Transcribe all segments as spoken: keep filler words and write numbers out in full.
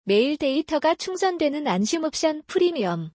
매일 데이터가 충전되는 안심 옵션 프리미엄.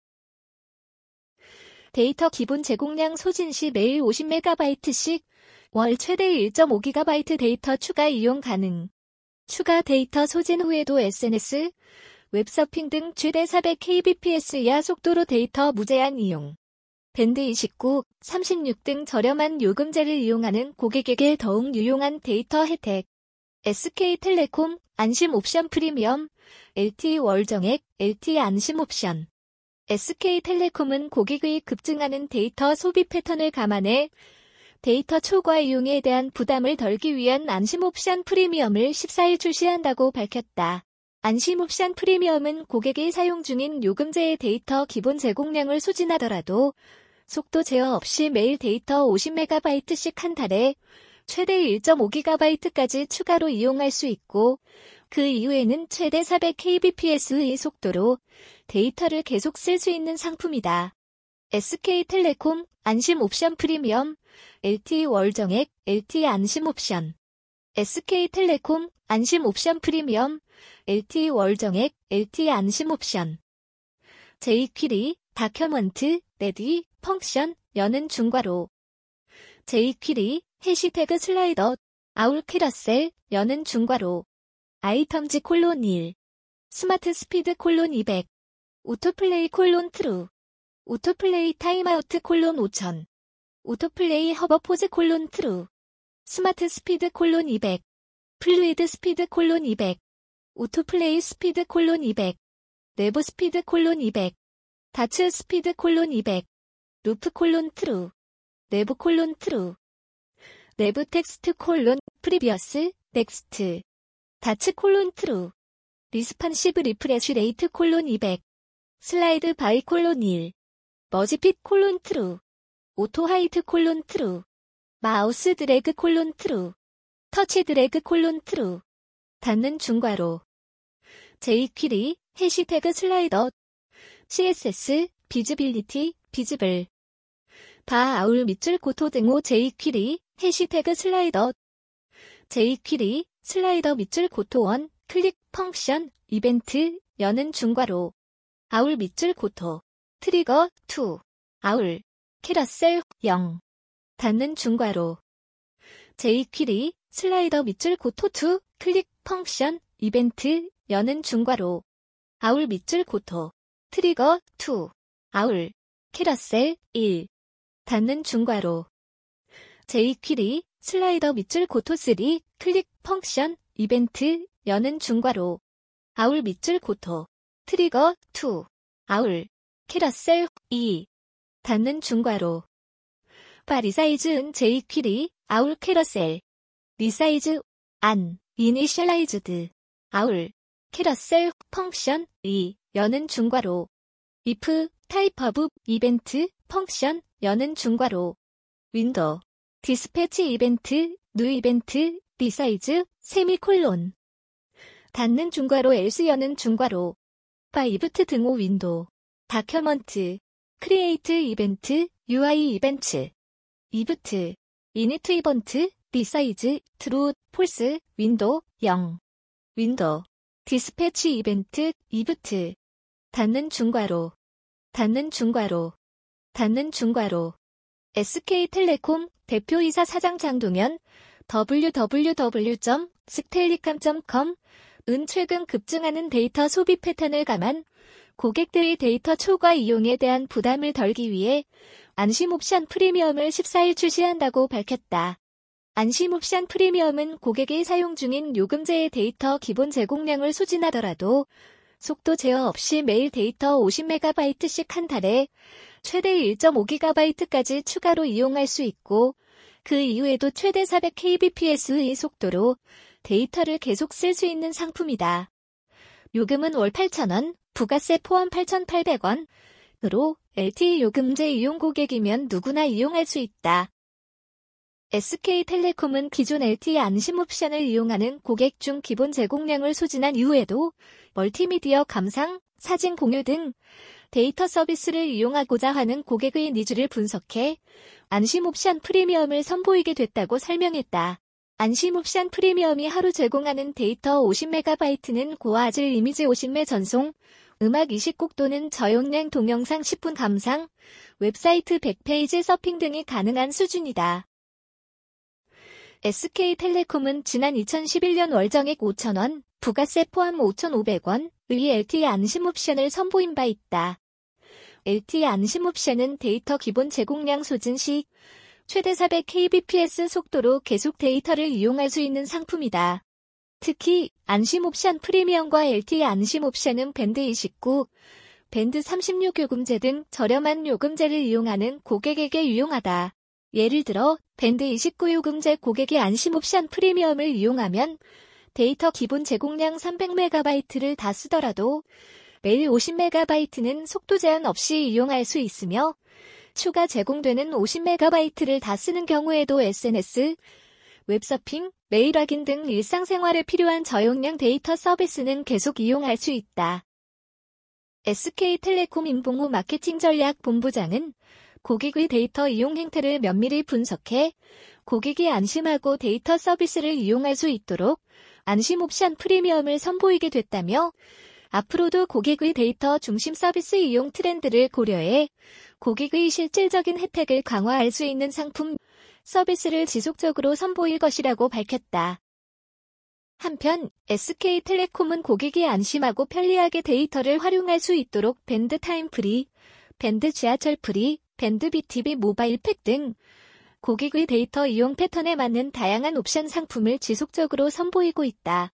데이터 기본 제공량 소진 시 매일 오십 메가바이트씩, 월 최대 일 점 오 기가바이트 데이터 추가 이용 가능. 추가 데이터 소진 후에도 에스엔에스, 웹서핑 등 최대 사백 케이비피에스 이하 속도로 데이터 무제한 이용. 밴드 이십구, 삼십육 등 저렴한 요금제를 이용하는 고객에게 더욱 유용한 데이터 혜택. 에스케이텔레콤 안심 옵션 프리미엄, 엘티이 월정액, 엘티이 안심 옵션. 에스케이텔레콤은 고객의 급증하는 데이터 소비 패턴을 감안해 데이터 초과 이용에 대한 부담을 덜기 위한 안심 옵션 프리미엄을 십사일 출시한다고 밝혔다. 안심 옵션 프리미엄은 고객이 사용 중인 요금제의 데이터 기본 제공량을 소진하더라도 속도 제어 없이 매일 데이터 오십 메가바이트씩 한 달에 최대 일 점 오 기가바이트까지 추가로 이용할 수 있고, 그 이후에는 최대 사백 케이비피에스의 속도로 데이터를 계속 쓸 수 있는 상품이다. 에스케이텔레콤 안심 옵션 프리미엄, 엘티이 월정액, 엘티이 안심 옵션. 에스케이텔레콤 안심 옵션 프리미엄, 엘티이 월정액, 엘티이 안심 옵션. 제이퀴리, 다큐먼트, 레디, 펑션, 여는 중괄호. 제이퀴리, 해시태그 슬라이더, 아울 캐러셀, 여는 중괄호. 아이텀즈 콜론 일. 스마트 스피드 콜론 이백. 오토플레이 콜론 트루. 오토플레이 타임아우트 콜론 오천. 오토플레이 허버포즈 콜론 트루. 스마트 스피드 콜론 이백. 플루이드 스피드 콜론 이백. 오토플레이 스피드 콜론 이백. 내부 스피드 콜론 이백. 다츠 스피드 콜론 이백. 루프 콜론 트루. 내부 콜론 트루. 내부 텍스트 콜론 프리비어스 넥스트. 다츠 콜론 트루. 리스판시브 리프레쉬 레이트 콜론 이백. 슬라이드 바이 콜론 일. 머지핏 콜론 트루. 오토 하이트 콜론 트루. 마우스 드래그 콜론 트루. 터치 드래그 콜론 트루. 닫는 중괄호. 제이퀴리, 해시태그 슬라이더. 씨에스에스, 비즈빌리티, 비즈블. 바 아울 밑줄 고토 등호 제이퀴리, 해시태그 슬라이더. 제이퀴리, 슬라이더 밑줄 고토 원, 클릭 펑션, 이벤트, 여는 중괄호. 아울 밑줄 고토. 트리거 투. 아울. 캐러셀 영. 닫는 중괄호. 제이퀴리, 슬라이더 밑줄 고토 투, 클릭 펑션, 이벤트, 여는 중괄호. 아울 밑줄 고토. 트리거 투. 아울. 캐러셀 일. 닫는 중괄호. 제이퀴리, 슬라이더 밑줄 고토 쓰리, 클릭 펑션, 이벤트, 여는 중괄호. 아울 밑줄 고토. 트리거 투. 아울. 캐러셀 이. 닫는 중괄호. 바 리사이즈 은 제이퀴리, 아울 캐러셀. 리사이즈, 안, 이니셜라이즈드. 아울. 캐러셀, 펑션, 이, 여는 중괄호. if, 타입 오브, 이벤트, 펑션, 여는 중괄호. 윈도우. 디스패치 이벤트, 뉴 이벤트, 리사이즈, 세미콜론. 닫는 중괄호 else 여는 중괄호. 바 이브트 등호 윈도우. 다큐먼트. 크리에이트 이벤트, 유아이 이벤트. 이브트. 이니트 이번트, 리사이즈, 트루, 폴스, 윈도우, 영. 윈도우. 디스패치 이벤트, 이브트. 닫는 중괄호. 닫는 중괄호. 닫는 중괄호. 에스케이텔레콤 대표이사 사장 장동현, 더블유 더블유 더블유 점 스텔리캄 점 컴 은 최근 급증하는 데이터 소비 패턴을 감안 고객들의 데이터 초과 이용에 대한 부담을 덜기 위해 안심 옵션 프리미엄을 십사일 출시한다고 밝혔다. 안심 옵션 프리미엄은 고객이 사용 중인 요금제의 데이터 기본 제공량을 소진하더라도 속도 제어 없이 매일 데이터 오십 메가바이트씩 한 달에 최대 일 점 오 기가바이트까지 추가로 이용할 수 있고, 그 이후에도 최대 사백 케이비피에스의 속도로 데이터를 계속 쓸 수 있는 상품이다. 요금은 월 팔천 원, 부가세 포함 팔천팔백 원으로 엘티이 요금제 이용 고객이면 누구나 이용할 수 있다. 에스케이텔레콤은 기존 엘티이 안심 옵션을 이용하는 고객 중 기본 제공량을 소진한 이후에도 멀티미디어 감상, 사진 공유 등 데이터 서비스를 이용하고자 하는 고객의 니즈를 분석해 안심 옵션 프리미엄을 선보이게 됐다고 설명했다. 안심 옵션 프리미엄이 하루 제공하는 데이터 오십 메가바이트는 고화질 이미지 오십 매 전송, 음악 이십 곡 또는 저용량 동영상 십 분 감상, 웹사이트 백 페이지 서핑 등이 가능한 수준이다. 에스케이텔레콤은 지난 이천십일 년 월정액 오천 원, 부가세 포함 오천오백 원의 엘티이 안심 옵션을 선보인 바 있다. 엘티이 안심 옵션은 데이터 기본 제공량 소진 시 최대 사백 케이비피에스 속도로 계속 데이터를 이용할 수 있는 상품이다. 특히 안심 옵션 프리미엄과 엘티이 안심 옵션은 밴드 이십구, 밴드 삼십육 요금제 등 저렴한 요금제를 이용하는 고객에게 유용하다. 예를 들어 밴드 이십구 요금제 고객이 안심 옵션 프리미엄을 이용하면 데이터 기본 제공량 삼백 메가바이트를 다 쓰더라도 매일 오십 메가바이트는 속도 제한 없이 이용할 수 있으며 추가 제공되는 오십 메가바이트를 다 쓰는 경우에도 에스엔에스, 웹서핑, 메일 확인 등 일상생활에 필요한 저용량 데이터 서비스는 계속 이용할 수 있다. 에스케이텔레콤 임봉호 마케팅 전략 본부장은 고객의 데이터 이용 행태를 면밀히 분석해 고객이 안심하고 데이터 서비스를 이용할 수 있도록 안심 옵션 프리미엄을 선보이게 됐다며 앞으로도 고객의 데이터 중심 서비스 이용 트렌드를 고려해 고객의 실질적인 혜택을 강화할 수 있는 상품, 서비스를 지속적으로 선보일 것이라고 밝혔다. 한편 에스케이텔레콤은 고객이 안심하고 편리하게 데이터를 활용할 수 있도록 밴드 타임 프리, 밴드 지하철 프리, 밴드 비티비 모바일 팩 등 고객의 데이터 이용 패턴에 맞는 다양한 옵션 상품을 지속적으로 선보이고 있다.